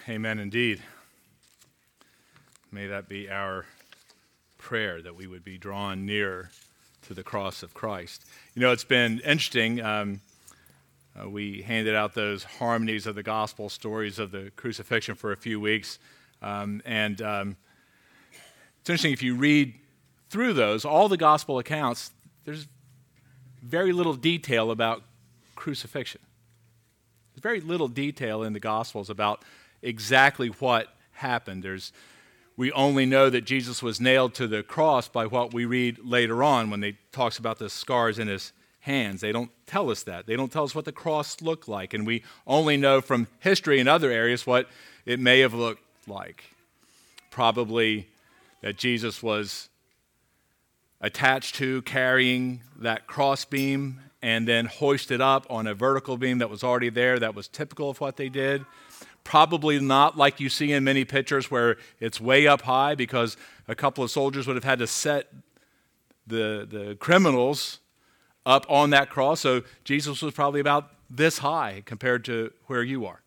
Amen indeed. May that be our prayer, that we would be drawn near to the cross of Christ. You know, it's been interesting. We handed out those harmonies of the gospel, stories of the crucifixion for a few weeks. It's interesting, if you read through those, all the gospel accounts, there's very little detail about crucifixion. There's very little detail in the Gospels about exactly what happened. We only know that Jesus was nailed to the cross by what we read later on when they talks about the scars in his hands. They don't tell us that. They don't tell us what the cross looked like, and we only know from history and other areas what it may have looked like. Probably that Jesus was attached to, carrying that cross beam, and then hoisted up on a vertical beam that was already there. That was typical of what they did. Probably not like you see in many pictures where it's way up high, because a couple of soldiers would have had to set the criminals up on that cross. So Jesus was probably about this high compared to where you are.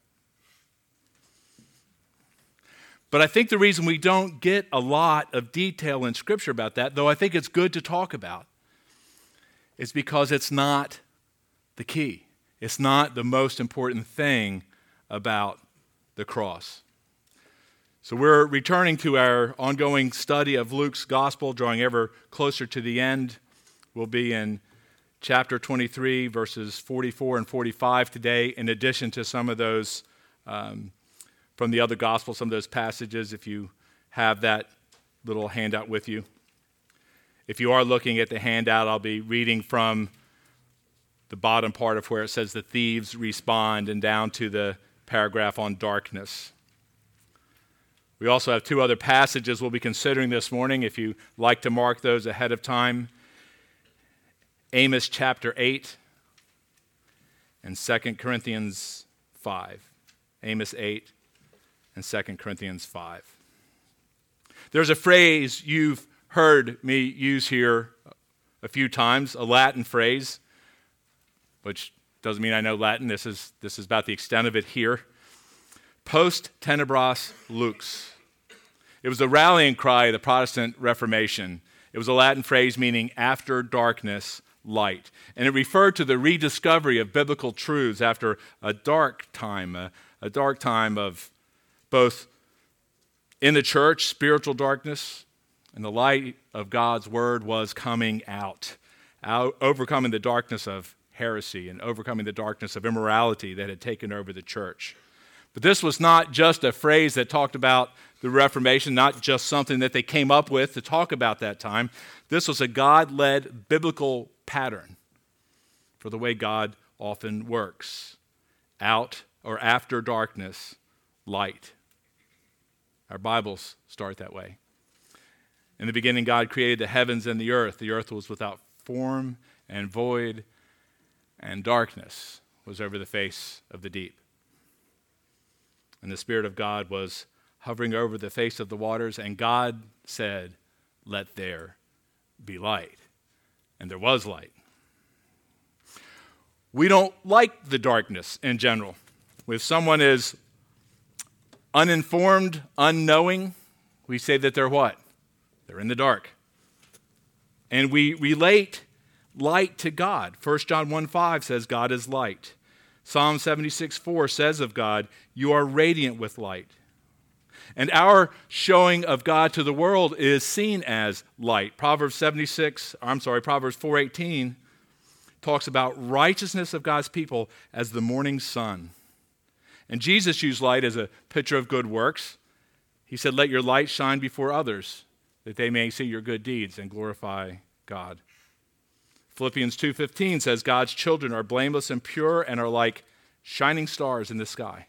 But I think the reason we don't get a lot of detail in Scripture about that, though I think it's good to talk about, is because it's not the key. It's not the most important thing about the cross. So we're returning to our ongoing study of Luke's gospel, drawing ever closer to the end. We'll be in chapter 23, verses 44 and 45 today, in addition to some of those from the other gospels, some of those passages, if you have that little handout with you. If you are looking at the handout, I'll be reading from the bottom part of where it says the thieves respond and down to the paragraph on darkness. We also have two other passages we'll be considering this morning, if you like to mark those ahead of time. Amos chapter 8 and 2 Corinthians 5. Amos 8 and 2 Corinthians 5. There's a phrase you've heard me use here a few times, a Latin phrase, which doesn't mean I know Latin. This is about the extent of it here. Post tenebras lux. It was the rallying cry of the Protestant Reformation. It was a Latin phrase meaning after darkness, light. And it referred to the rediscovery of biblical truths after a dark time of both in the church, spiritual darkness, and the light of God's word was coming out, overcoming the darkness of heresy and overcoming the darkness of immorality that had taken over the church. But this was not just a phrase that talked about the Reformation, not just something that they came up with to talk about that time. This was a God-led biblical pattern for the way God often works. Out or after darkness, light. Our Bibles start that way. In the beginning, God created the heavens and the earth. The earth was without form and void, and darkness was over the face of the deep. And the Spirit of God was hovering over the face of the waters, and God said, "Let there be light." And there was light. We don't like the darkness in general. If someone is uninformed, unknowing, we say that they're what? They're in the dark. And we relate light to God. 1 John 1:5 says God is light. Psalm 76:4 says of God, "You are radiant with light." And our showing of God to the world is seen as light. Proverbs 4:18 talks about righteousness of God's people as the morning sun. And Jesus used light as a picture of good works. He said, "Let your light shine before others, that they may see your good deeds and glorify God." Philippians 2:15 says God's children are blameless and pure and are like shining stars in the sky.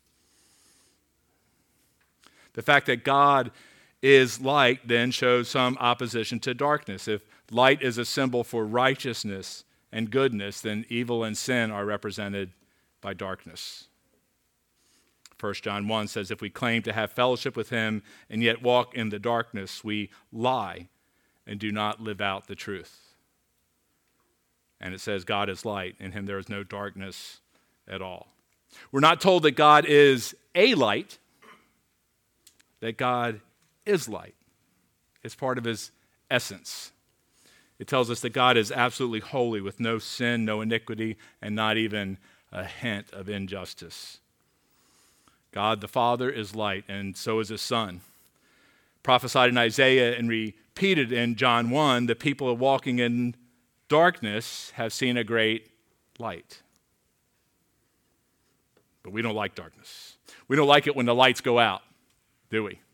The fact that God is light then shows some opposition to darkness. If light is a symbol for righteousness and goodness, then evil and sin are represented by darkness. 1 John 1 says, if we claim to have fellowship with him and yet walk in the darkness, we lie and do not live out the truth. And it says God is light, in him there is no darkness at all. We're not told that God is a light. that God is light. It's part of his essence. It tells us that God is absolutely holy with no sin, no iniquity, and not even a hint of injustice. God the Father is light, and so is his Son. Prophesied in Isaiah and repeated in John 1, the people walking in darkness have seen a great light. But we don't like darkness. We don't like it when the lights go out, do we?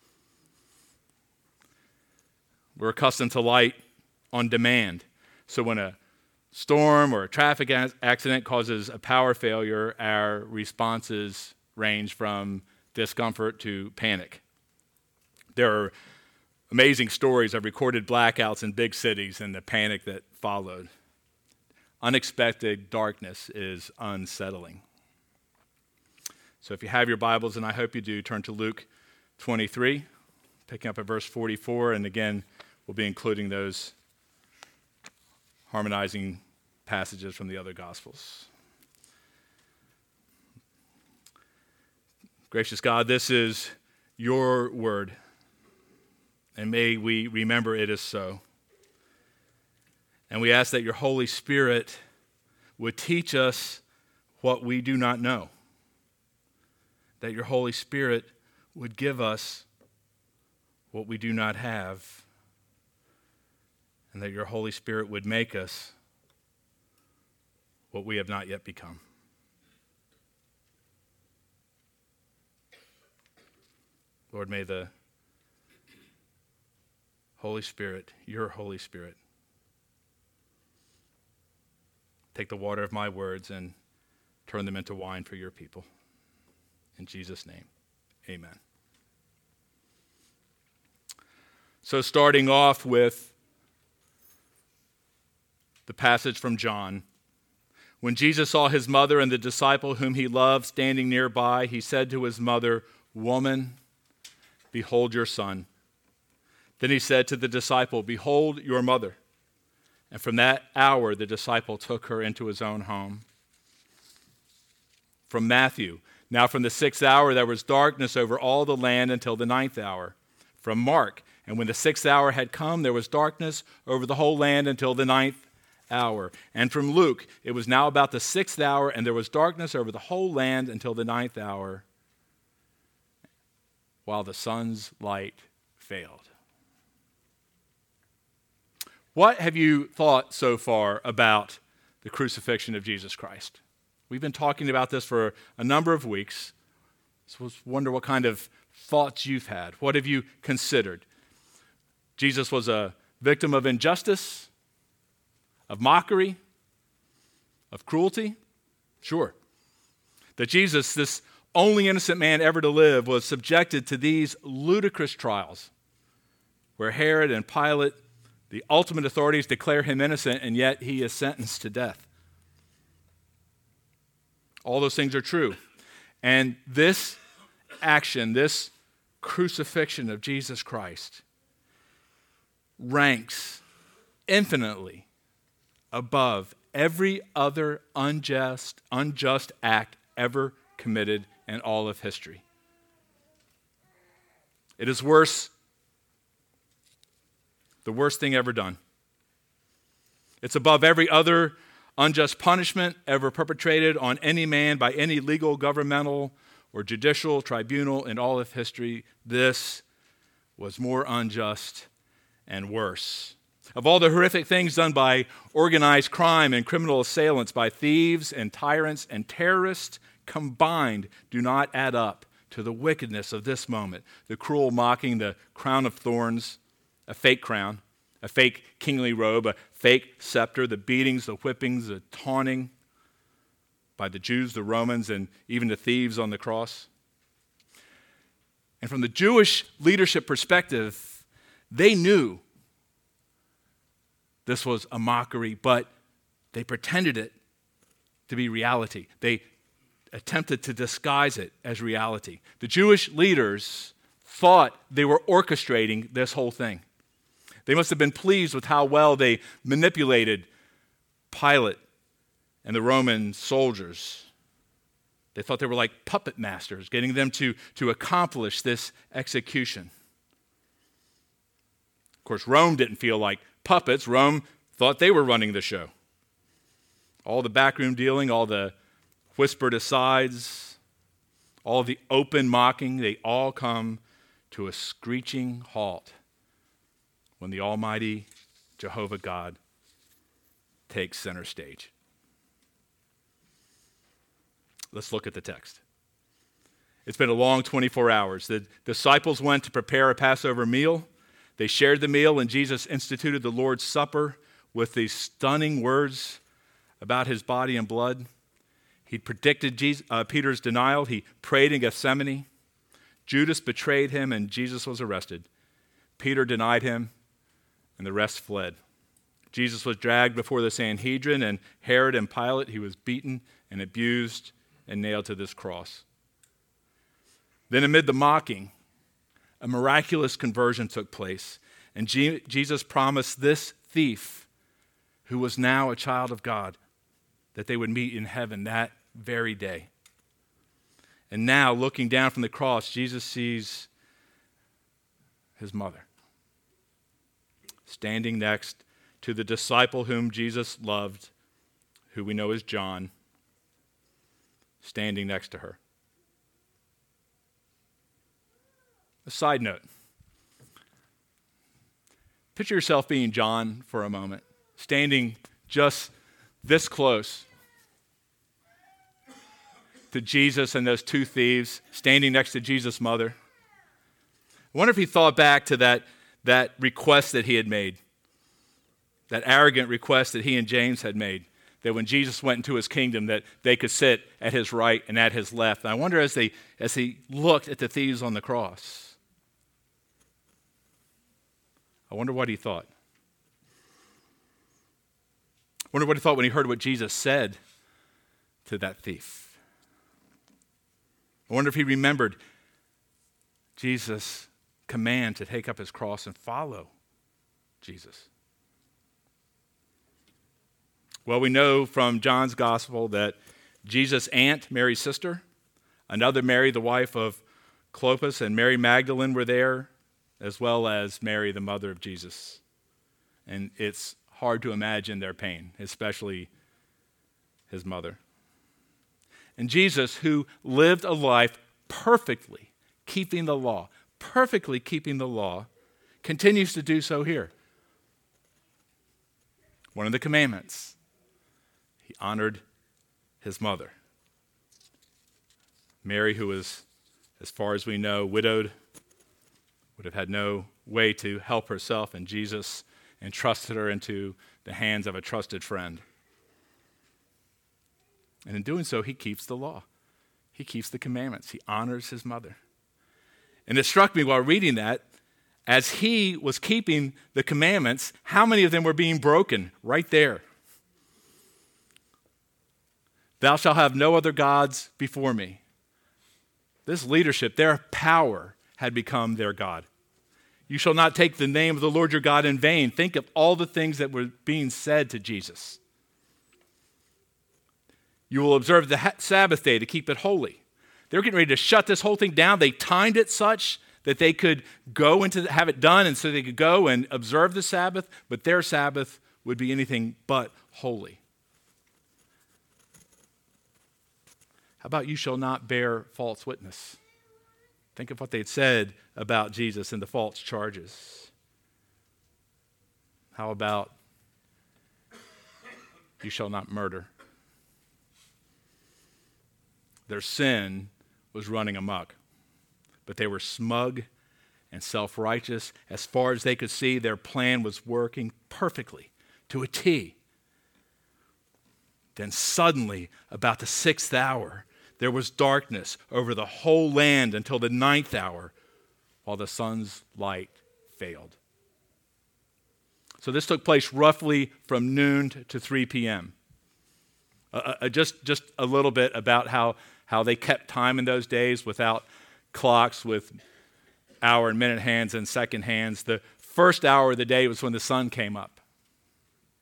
We're accustomed to light on demand. So when a storm or a traffic accident causes a power failure, our responses range from discomfort to panic. There are amazing stories of recorded blackouts in big cities and the panic that followed. Unexpected darkness is unsettling. So if you have your Bibles, and I hope you do, turn to Luke 23, picking up at verse 44, and again, we'll be including those harmonizing passages from the other Gospels. Gracious God, this is your word, and may we remember it is so. And we ask that your Holy Spirit would teach us what we do not know, that your Holy Spirit would give us what we do not have, and that your Holy Spirit would make us what we have not yet become. Lord, may the Holy Spirit, your Holy Spirit, take the water of my words and turn them into wine for your people. In Jesus' name, amen. So starting off with the passage from John. When Jesus saw his mother and the disciple whom he loved standing nearby, he said to his mother, "Woman, behold your son." Then he said to the disciple, "Behold your mother." And from that hour the disciple took her into his own home. From Matthew, now from the 6th hour there was darkness over all the land until the 9th hour. From Mark, and when the 6th hour had come, there was darkness over the whole land until the 9th hour. And from Luke, it was now about the 6th hour, and there was darkness over the whole land until the 9th hour, while the sun's light failed. What have you thought so far about the crucifixion of Jesus Christ? We've been talking about this for a number of weeks. So I wonder what kind of thoughts you've had. What have you considered? Jesus was a victim of injustice, of mockery, of cruelty? Sure. That Jesus, this only innocent man ever to live, was subjected to these ludicrous trials where Herod and Pilate, the ultimate authorities, declare him innocent, and yet he is sentenced to death. All those things are true. And this action, this crucifixion of Jesus Christ, ranks infinitely above every other unjust act ever committed in all of history. It is worse, the worst thing ever done. It's above every other unjust punishment ever perpetrated on any man by any legal, governmental, or judicial tribunal in all of history. This was more unjust and worse. Of all the horrific things done by organized crime and criminal assailants, by thieves and tyrants and terrorists combined, do not add up to the wickedness of this moment. The cruel mocking, the crown of thorns, a fake crown, a fake kingly robe, a fake scepter, the beatings, the whippings, the taunting by the Jews, the Romans, and even the thieves on the cross. And from the Jewish leadership perspective, they knew this was a mockery, but they pretended it to be reality. They attempted to disguise it as reality. The Jewish leaders thought they were orchestrating this whole thing. They must have been pleased with how well they manipulated Pilate and the Roman soldiers They thought they were like puppet masters, getting them to accomplish this execution. Of course, Rome didn't feel like puppets. Rome thought they were running the show. All the backroom dealing, all the whispered asides, all the open mocking, they all come to a screeching halt when the Almighty Jehovah God takes center stage. Let's look at the text. It's been a long 24 hours. The disciples went to prepare a Passover meal. They shared the meal, and Jesus instituted the Lord's Supper with these stunning words about his body and blood. He predicted Peter's denial. He prayed in Gethsemane. Judas betrayed him, and Jesus was arrested. Peter denied him, and the rest fled. Jesus was dragged before the Sanhedrin and Herod and Pilate. He was beaten and abused and nailed to this cross. Then amid the mocking, a miraculous conversion took place, and Jesus promised this thief, who was now a child of God, that they would meet in heaven that very day. And now, looking down from the cross, Jesus sees his mother standing next to the disciple whom Jesus loved, who we know as John, standing next to her. A side note. Picture yourself being John for a moment, standing just this close to Jesus and those two thieves, standing next to Jesus' mother. I wonder if he thought back to that request that he had made, that arrogant request that he and James had made, that when Jesus went into his kingdom, that they could sit at his right and at his left. And I wonder as he looked at the thieves on the cross, I wonder what he thought. I wonder what he thought when he heard what Jesus said to that thief. I wonder if he remembered Jesus' command to take up his cross and follow Jesus. Well, we know from John's gospel that Jesus' aunt, Mary's sister, another Mary, the wife of Clopas, and Mary Magdalene were there, as well as Mary, the mother of Jesus. And it's hard to imagine their pain, especially his mother. And Jesus, who lived a life perfectly keeping the law, continues to do so here. One of the commandments, he honored his mother. Mary, who was, as far as we know, widowed, would have had no way to help herself, and Jesus entrusted her into the hands of a trusted friend. And in doing so, he keeps the law. He keeps the commandments. He honors his mother. And it struck me while reading that, as he was keeping the commandments, how many of them were being broken right there? Thou shalt have no other gods before me. This leadership, their power had become their God. You shall not take the name of the Lord your God in vain. Think of all the things that were being said to Jesus. You will observe the Sabbath day to keep it holy. They were getting ready to shut this whole thing down. They timed it such that they could go have it done, and so they could go and observe the Sabbath, but their Sabbath would be anything but holy. How about you shall not bear false witness? Think of what they'd said about Jesus and the false charges. How about you shall not murder? Their sin was running amok, but they were smug and self-righteous. As far as they could see, their plan was working perfectly to a T. Then suddenly, about the 6th hour, there was darkness over the whole land until the 9th hour, while the sun's light failed. So this took place roughly from noon to 3 p.m. Just a little bit about how they kept time in those days without clocks, with hour and minute hands and second hands. The first hour of the day was when the sun came up.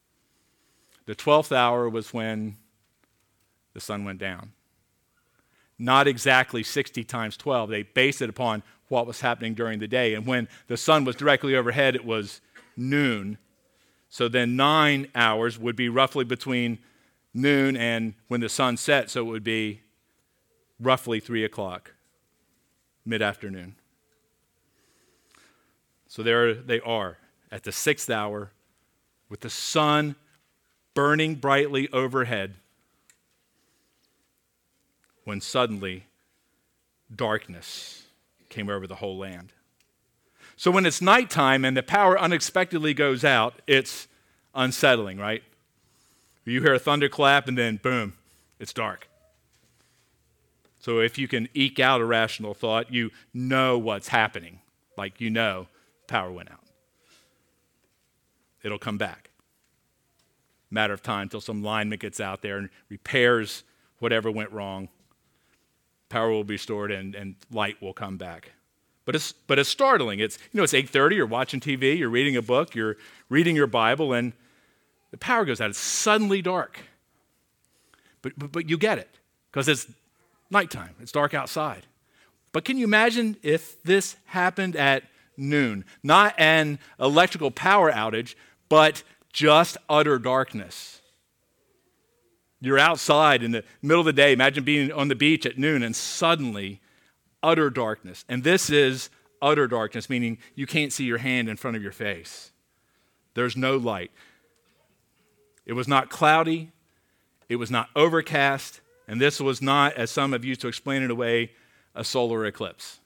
The 12th hour was when the sun went down. not exactly 60 times 12. They based it upon what was happening during the day. And when the sun was directly overhead, it was noon. So then 9 hours would be roughly between noon and when the sun set, so it would be roughly 3 o'clock, mid-afternoon. So there they are at the 6th hour with the sun burning brightly overhead when suddenly darkness came over the whole land. So when it's nighttime and the power unexpectedly goes out, it's unsettling, right? You hear a thunderclap and then boom, it's dark. So if you can eke out a rational thought, you know what's happening. Like you know power went out. It'll come back. Matter of time till some lineman gets out there and repairs whatever went wrong. Power will be restored and light will come back. But it's startling. It's 8:30, you're watching TV, you're reading a book, you're reading your Bible, and the power goes out. It's suddenly dark. But you get it, because it's nighttime. It's dark outside. But can you imagine if this happened at noon? Not an electrical power outage, but just utter darkness. You're outside in the middle of the day. Imagine being on the beach at noon and suddenly utter darkness. And this is utter darkness, meaning you can't see your hand in front of your face. There's no light. It was not cloudy. It was not overcast. And this was not, as some have used to explain it away, a solar eclipse.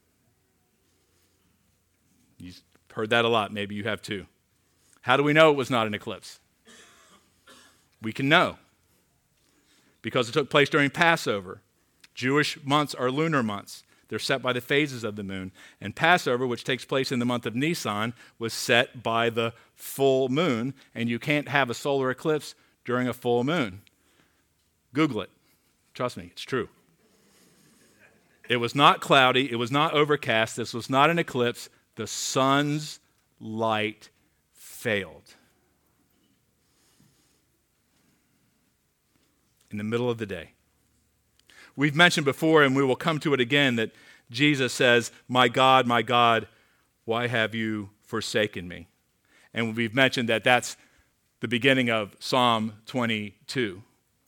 You've heard that a lot. Maybe you have too. How do we know it was not an eclipse? We can know because it took place during Passover. Jewish months are lunar months. They're set by the phases of the moon. And Passover, which takes place in the month of Nisan, was set by the full moon. And you can't have a solar eclipse during a full moon. Google it. Trust me, it's true. It was not cloudy. It was not overcast. This was not an eclipse. The sun's light failed. In the middle of the day. We've mentioned before, and we will come to it again, that Jesus says, my God, why have you forsaken me?" And we've mentioned that that's the beginning of Psalm 22.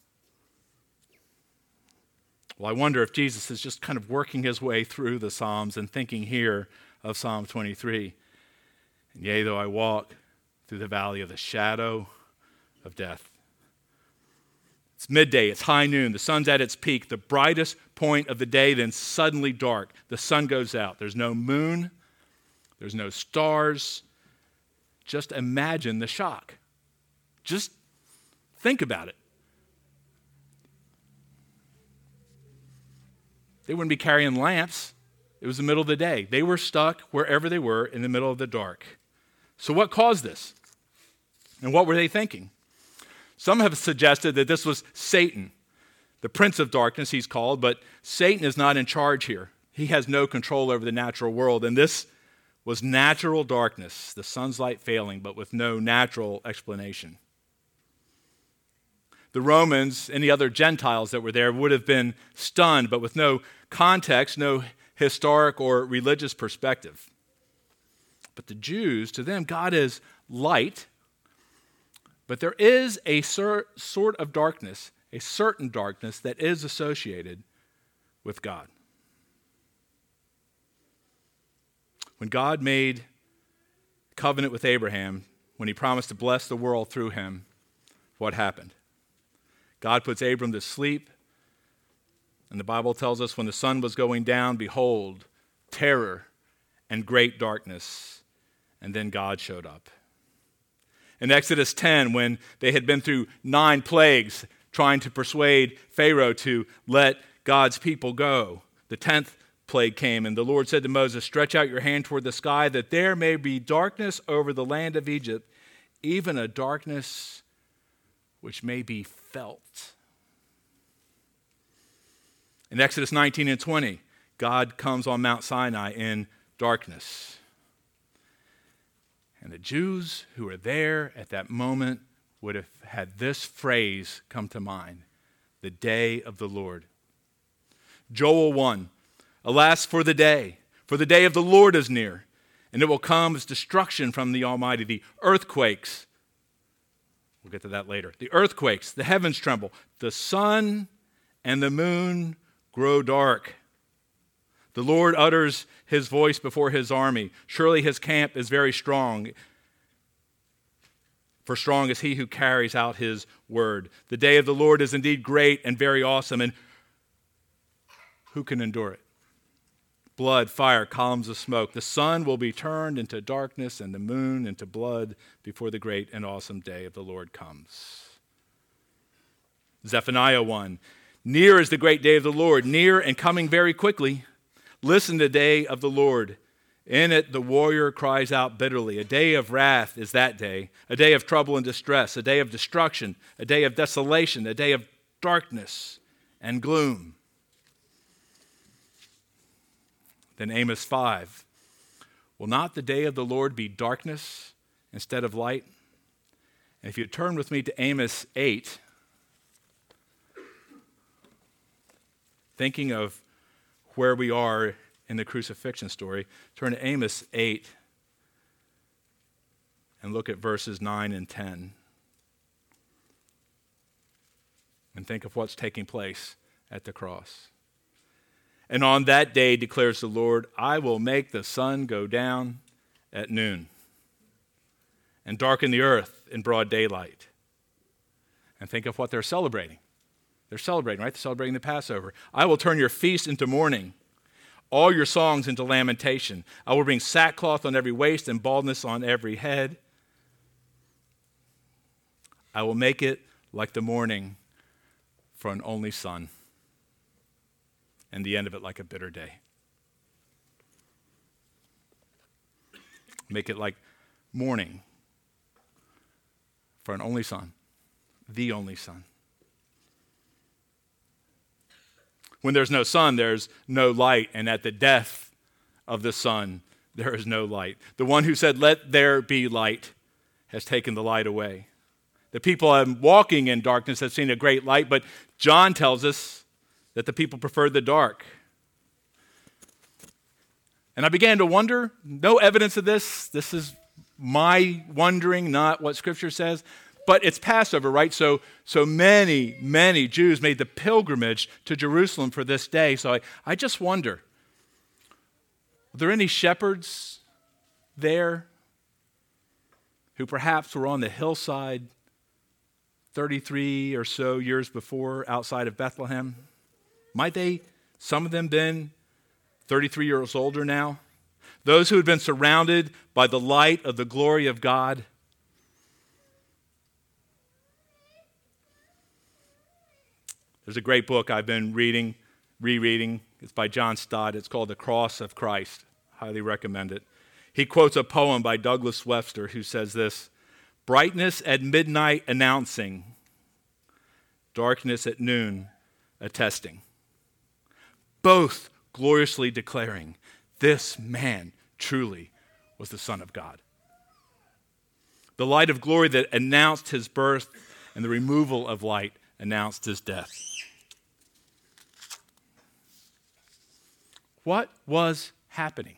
Well, I wonder if Jesus is just kind of working his way through the Psalms and thinking here of Psalm 23. "And yea, though I walk through the valley of the shadow of death." It's midday, it's high noon, the sun's at its peak, the brightest point of the day, then suddenly dark. The sun goes out. There's no moon, there's no stars. Just imagine the shock. Just think about it. They wouldn't be carrying lamps. It was the middle of the day. They were stuck wherever they were in the middle of the dark. So what caused this? And what were they thinking? Some have suggested that this was Satan, the prince of darkness he's called, but Satan is not in charge here. He has no control over the natural world, and this was natural darkness, the sun's light failing, but with no natural explanation. The Romans, any other Gentiles that were there, would have been stunned, but with no context, no historic or religious perspective. But the Jews, to them, God is light, but there is a sort of darkness, a certain darkness that is associated with God. When God made covenant with Abraham, when he promised to bless the world through him, what happened? God puts Abram to sleep, and the Bible tells us when the sun was going down, behold, terror and great darkness, and then God showed up. In Exodus 10, when they had been through 9 plagues trying to persuade Pharaoh to let God's people go, the 10th plague came, and the Lord said to Moses, "Stretch out your hand toward the sky, that there may be darkness over the land of Egypt, even a darkness which may be felt." In Exodus 19 and 20, God comes on Mount Sinai in darkness. And the Jews who were there at that moment would have had this phrase come to mind: the day of the Lord. Joel 1, alas for the day of the Lord is near, and it will come as destruction from the Almighty. The earthquakes, we'll get to that later. The earthquakes, the heavens tremble, the sun and the moon grow dark. The Lord utters his voice before his army. Surely his camp is very strong, for strong is he who carries out his word. The day of the Lord is indeed great and very awesome, and who can endure it? Blood, fire, columns of smoke. The sun will be turned into darkness and the moon into blood before the great and awesome day of the Lord comes. Zephaniah 1. Near is the great day of the Lord, near and coming very quickly. Listen to the day of the Lord. In it the warrior cries out bitterly. A day of wrath is that day, a day of trouble and distress, a day of destruction, a day of desolation, a day of darkness and gloom. Then Amos 5. Will not the day of the Lord be darkness instead of light? And if you turn with me to Amos 8, thinking of where we are in the crucifixion story, turn to Amos 8 and look at verses 9 and 10. And think of what's taking place at the cross. And on that day, declares the Lord, I will make the sun go down at noon and darken the earth in broad daylight. And think of what they're celebrating. They're celebrating, right? They're celebrating the Passover. I will turn your feast into mourning, all your songs into lamentation. I will bring sackcloth on every waist and baldness on every head. I will make it like the morning for an only son, and the end of it like a bitter day. Make it like morning for an only son, the only son. When there's no sun, there's no light, and at the death of the sun, there is no light. The one who said, let there be light, has taken the light away. The people walking in darkness have seen a great light, but John tells us that the people preferred the dark. And I began to wonder, no evidence of this. This is my wondering, not what Scripture says. But it's Passover, right? So many Jews made the pilgrimage to Jerusalem for this day. So I just wonder, were there any shepherds there who perhaps were on the hillside 33 or so years before outside of Bethlehem? Might they, some of them, been 33 years older now? Those who had been surrounded by the light of the glory of God. There's a great book I've been rereading. It's by John Stott. It's called The Cross of Christ. Highly recommend it. He quotes a poem by Douglas Webster who says this: brightness at midnight announcing, darkness at noon attesting, both gloriously declaring this man truly was the Son of God. The light of glory that announced his birth and the removal of light announced his death. What was happening?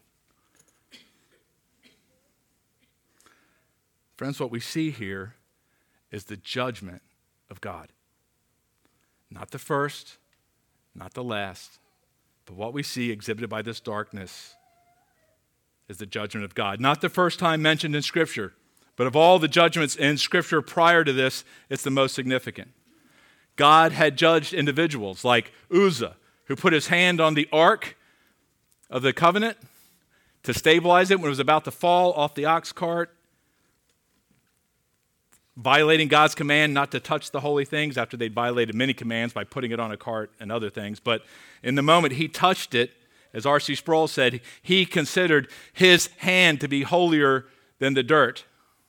Friends, what we see here is the judgment of God. Not the first, not the last, but what we see exhibited by this darkness is the judgment of God. Not the first time mentioned in Scripture, but of all the judgments in Scripture prior to this, it's the most significant. God had judged individuals like Uzzah, who put his hand on the ark of the covenant to stabilize it when it was about to fall off the ox cart, violating God's command not to touch the holy things after they'd violated many commands by putting it on a cart and other things. But in the moment he touched it, as R.C. Sproul said, he considered his hand to be holier than the dirt.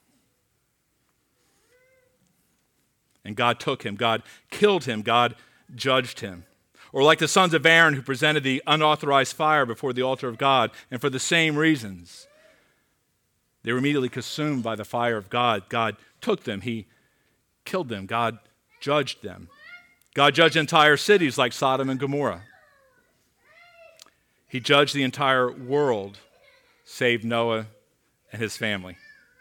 And God took him, God killed him, God judged him. Or like the sons of Aaron who presented the unauthorized fire before the altar of God, and for the same reasons, they were immediately consumed by the fire of God. God took them, he killed them, God judged them. God judged entire cities like Sodom and Gomorrah. He judged the entire world, save Noah and his family.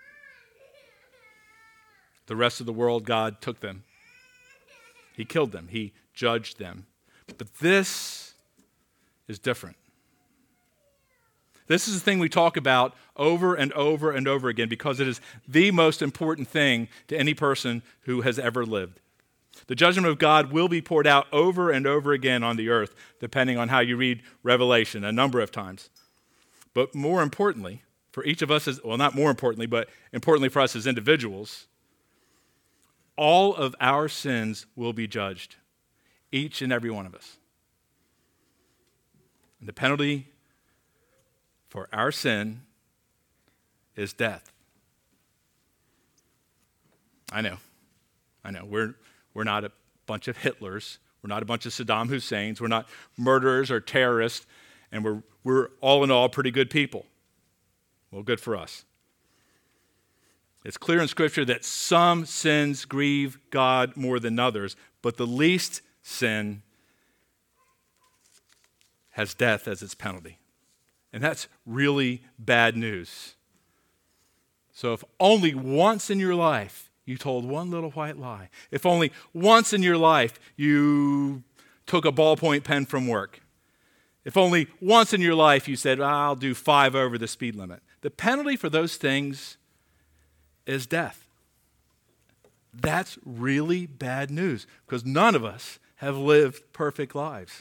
The rest of the world, God took them. He killed them. He judged them. But this is different. This is the thing we talk about over and over and over again because it is the most important thing to any person who has ever lived. The judgment of God will be poured out over and over again on the earth, depending on how you read Revelation, a number of times. But more importantly, for each of us, not more importantly, but importantly for us as individuals, all of our sins will be judged, each and every one of us. And the penalty for our sin is death. I know. We're not a bunch of Hitlers. We're not a bunch of Saddam Husseins. We're not murderers or terrorists. And we're all in all pretty good people. Well, good for us. It's clear in Scripture that some sins grieve God more than others, but the least sin has death as its penalty. And that's really bad news. So if only once in your life you told one little white lie, if only once in your life you took a ballpoint pen from work, if only once in your life you said, I'll do 5 over the speed limit, the penalty for those things is death. That's really bad news because none of us have lived perfect lives.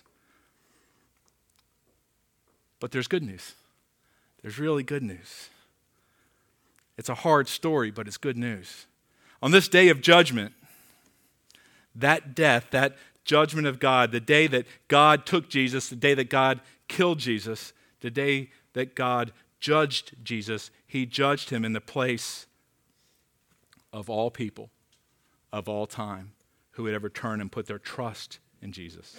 But there's good news. There's really good news. It's a hard story, but it's good news. On this day of judgment, that death, that judgment of God, the day that God took Jesus, the day that God killed Jesus, the day that God judged Jesus, he judged him in the place of all people, of all time, who would ever turn and put their trust in Jesus.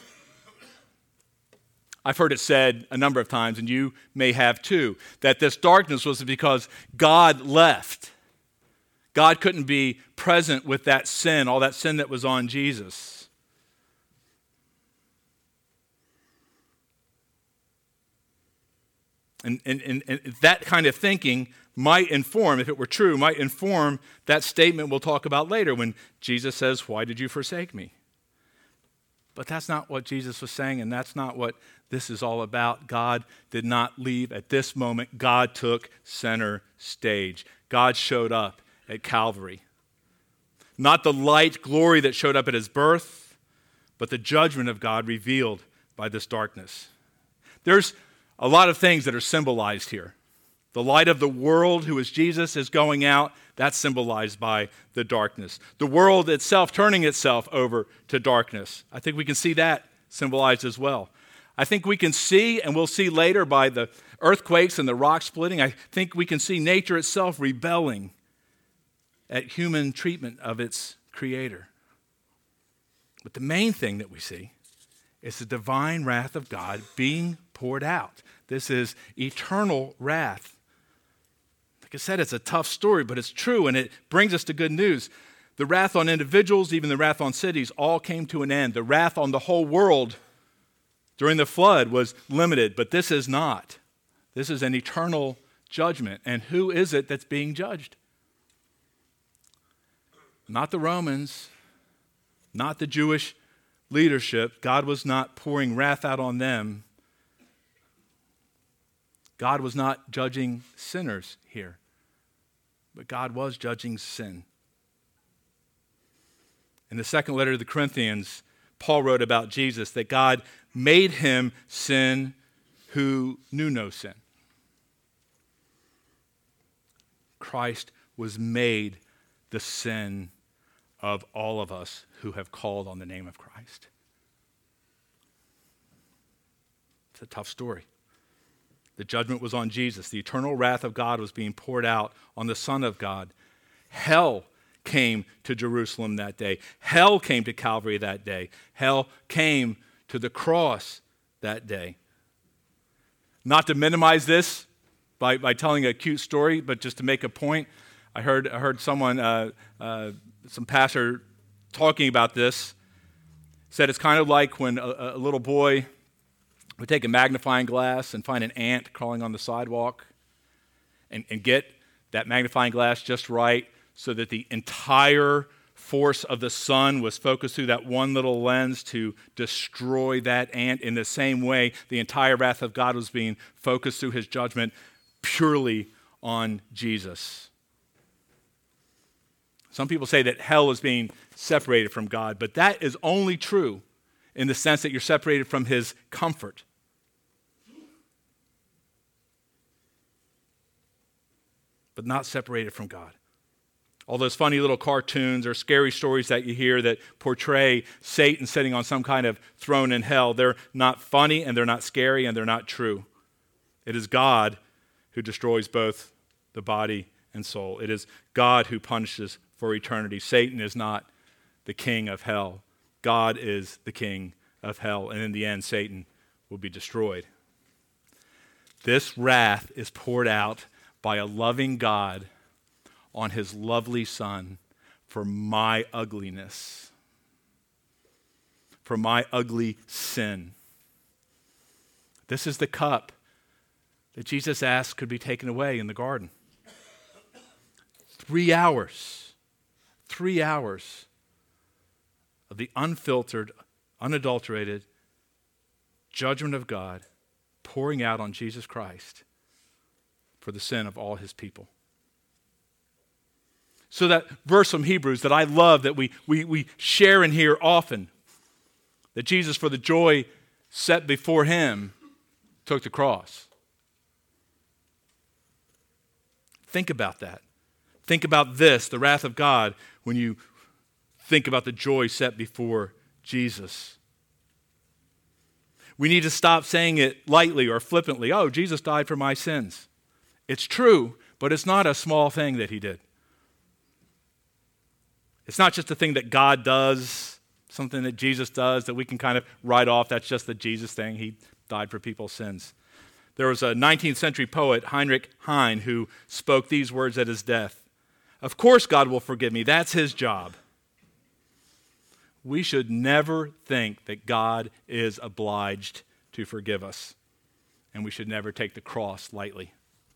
I've heard it said a number of times, and you may have too, that this darkness was because God left. God couldn't be present with that sin, all that sin that was on Jesus. And that kind of thinking might inform, if it were true, might inform that statement we'll talk about later when Jesus says, "Why did you forsake me?" But that's not what Jesus was saying, and that's not what this is all about. God did not leave at this moment. God took center stage. God showed up at Calvary. Not the light glory that showed up at his birth, but the judgment of God revealed by this darkness. There's a lot of things that are symbolized here. The light of the world, who is Jesus, is going out. That's symbolized by the darkness. The world itself turning itself over to darkness. I think we can see that symbolized as well. I think we can see, and we'll see later by the earthquakes and the rock splitting, I think we can see nature itself rebelling at human treatment of its creator. But the main thing that we see is the divine wrath of God being poured out. This is eternal wrath. Like I said, it's a tough story, but it's true, and it brings us to good news. The wrath on individuals, even the wrath on cities, all came to an end. The wrath on the whole world during the flood was limited, but this is not. This is an eternal judgment. And who is it that's being judged? Not the Romans, not the Jewish leadership. God was not pouring wrath out on them. God was not judging sinners here, but God was judging sin. In the second letter to the Corinthians, Paul wrote about Jesus that God made him sin who knew no sin. Christ was made the sin of all of us who have called on the name of Christ. It's a tough story. The judgment was on Jesus. The eternal wrath of God was being poured out on the Son of God. Hell came to Jerusalem that day. Hell came to Calvary that day. Hell came to the cross that day. Not to minimize this by telling a cute story, but just to make a point. I heard someone, some pastor talking about this, said it's kind of like when a little boy We take a magnifying glass and find an ant crawling on the sidewalk and get that magnifying glass just right so that the entire force of the sun was focused through that one little lens to destroy that ant. In the same way, the entire wrath of God was being focused through his judgment purely on Jesus. Some people say that hell is being separated from God, but that is only true in the sense that you're separated from his comfort. But not separated from God. All those funny little cartoons or scary stories that you hear that portray Satan sitting on some kind of throne in hell, they're not funny and they're not scary and they're not true. It is God who destroys both the body and soul. It is God who punishes for eternity. Satan is not the king of hell. God is the king of hell, and in the end, Satan will be destroyed. This wrath is poured out by a loving God on his lovely Son for my ugliness, for my ugly sin. This is the cup that Jesus asked could be taken away in the garden. 3 hours of the unfiltered, unadulterated judgment of God pouring out on Jesus Christ for the sin of all his people. So that verse from Hebrews that I love, that we share in here often, that Jesus, for the joy set before him, took the cross. Think about that. Think about this, the wrath of God, when you think about the joy set before Jesus. We need to stop saying it lightly or flippantly. Oh, Jesus died for my sins. It's true, but it's not a small thing that he did. It's not just a thing that God does, something that Jesus does that we can kind of write off. That's just the Jesus thing. He died for people's sins. There was a 19th century poet, Heinrich Heine, who spoke these words at his death. Of course God will forgive me. That's his job. We should never think that God is obliged to forgive us. And we should never take the cross lightly.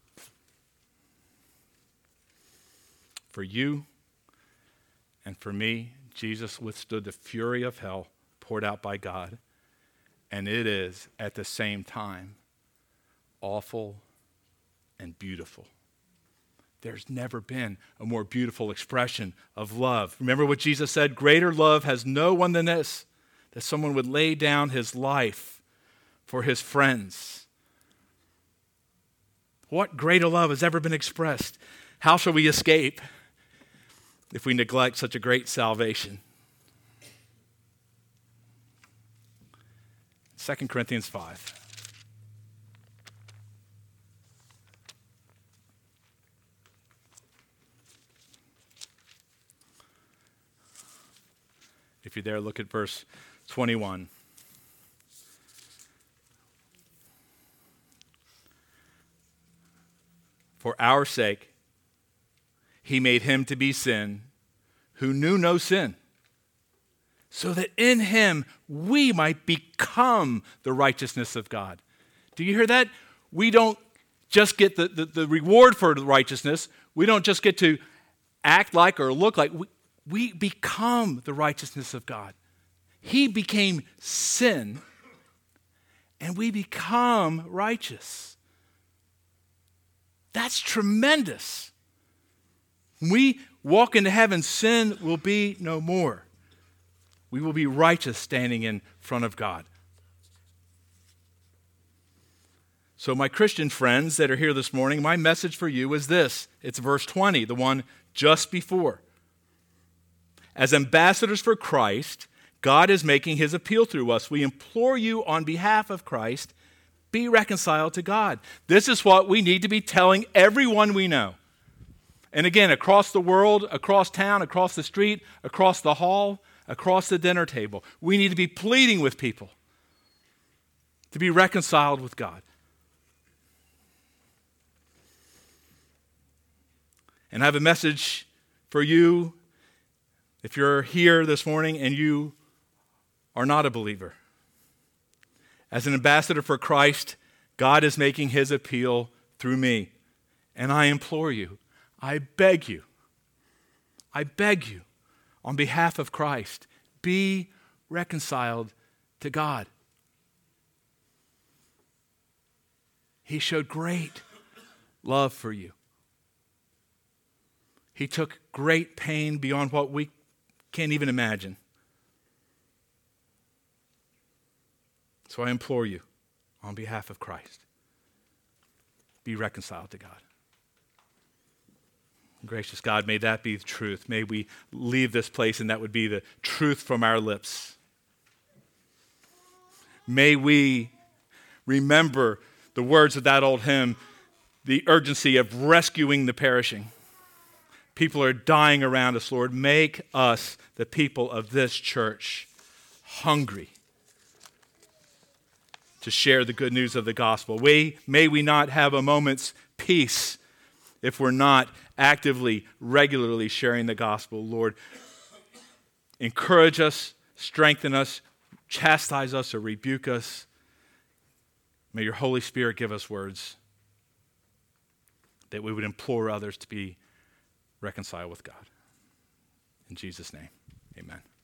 For you and for me, Jesus withstood the fury of hell poured out by God. And it is, at the same time, awful and beautiful. There's never been a more beautiful expression of love. Remember what Jesus said? Greater love has no one than this, that someone would lay down his life for his friends. What greater love has ever been expressed? How shall we escape if we neglect such a great salvation? 2 Corinthians 5. If you're there, look at verse 21. For our sake, he made him to be sin who knew no sin, so that in him we might become the righteousness of God. Do you hear that? We don't just get the reward for the righteousness. We don't just get to act like or look like. We become the righteousness of God. He became sin, and we become righteous. That's tremendous. When we walk into heaven, sin will be no more. We will be righteous standing in front of God. So my Christian friends that are here this morning, my message for you is this. It's verse 20, the one just before. As ambassadors for Christ, God is making his appeal through us. We implore you on behalf of Christ, be reconciled to God. This is what we need to be telling everyone we know. And again, across the world, across town, across the street, across the hall, across the dinner table, we need to be pleading with people to be reconciled with God. And I have a message for you if you're here this morning and you are not a believer. As an ambassador for Christ, God is making his appeal through me. And I implore you, I beg you, on behalf of Christ, be reconciled to God. He showed great love for you. He took great pain beyond what we can't even imagine. So I implore you, on behalf of Christ, be reconciled to God. Gracious God, may that be the truth. May we leave this place and that would be the truth from our lips. May we remember the words of that old hymn, the urgency of rescuing the perishing. People are dying around us, Lord. Make us, the people of this church, hungry to share the good news of the gospel. May we not have a moment's peace if we're not actively, regularly sharing the gospel. Lord, encourage us, strengthen us, chastise us or rebuke us. May your Holy Spirit give us words that we would implore others to be reconciled with God. In Jesus' name, amen.